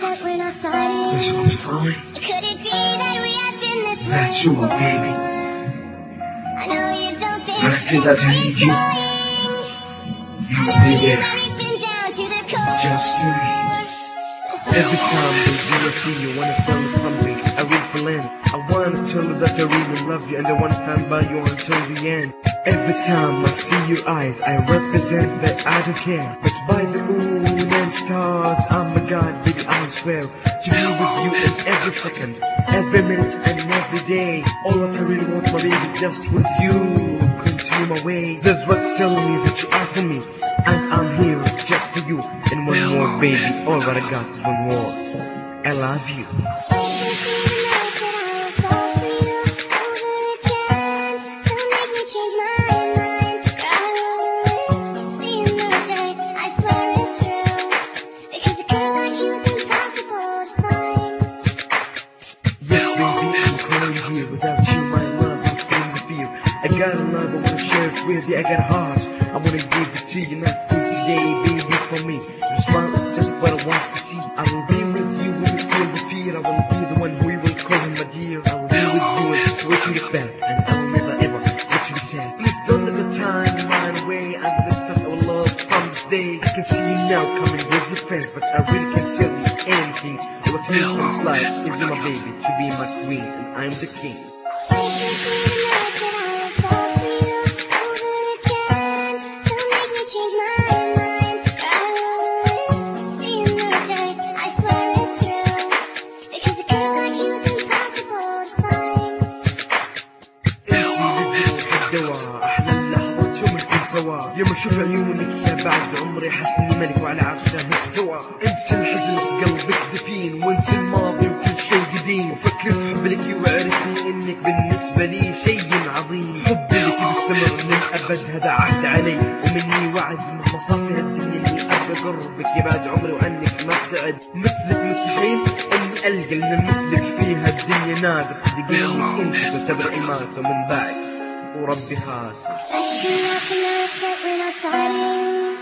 This one's fine. Could it be that we have been this way? That's you, my baby. I know you don't think When I feel that I need you, you will be there. Just for me. Every time, baby, I see you, wanna tell me something I really feel in. I wanna tell you that I really love you, and I wanna stand by you until the end. Every time I see your eyes, I represent that I don't care. But by the moon and stars, I'm a god, baby, I swear to be with you in every second, every minute and every day. All that I really want, my baby, just with you. Continue my way. That's what's telling me that you are for me, and I'm here just for you. And one more, baby, all that I got is one more. I love you. Without you, my love is in the fear. I got a love, I wanna share it with you. I got a heart, I wanna give it to you. Not for today, baby, for me. Your smile is just what I want to see. I will be with you when you feel the fear. I will be the one who you will call my dear. I will be with you in situation get back, and I will never ever let you be sad. Please don't let the time run away, and let's start our love from this day. I can see you now coming with your friends, but I really can't tell you anything. What's in this life is my baby, to be my queen, and I'm the king. يوم اشوف عيونك يا بعد عمري حاسس اني ملك وعلى عرشه مستوى. انسى الحزن في قلبك دفين، وانسى الماضي وكل شيء قديم، وفكر في حب لك وعرفني انك بالنسبه لي شيء عظيم. حبي لك بيستمر للابد، هذا عهد علي ومني وعد. مهما صار في هالدنيا اني ابقى قربك يا بعد عمري وعنك ما ابتعد. مثلك مستحيل اني القى لان مثلك فيها الدنيا ناقص. دقيقة كنت تعتبر إماسة ومن بعد وربي خاص. We're not fighting.